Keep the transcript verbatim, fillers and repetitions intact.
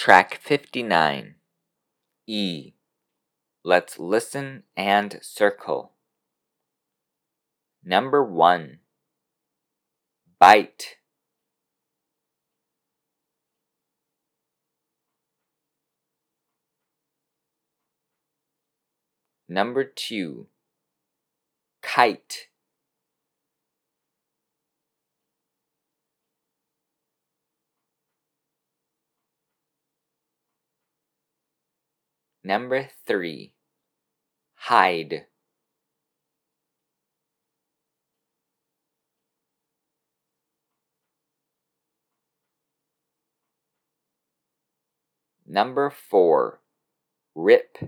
Track fifty-nine. E. Let's listen and circle. Number one. Bite. Number two. Kite. Number three. Hide. Number four. Rip.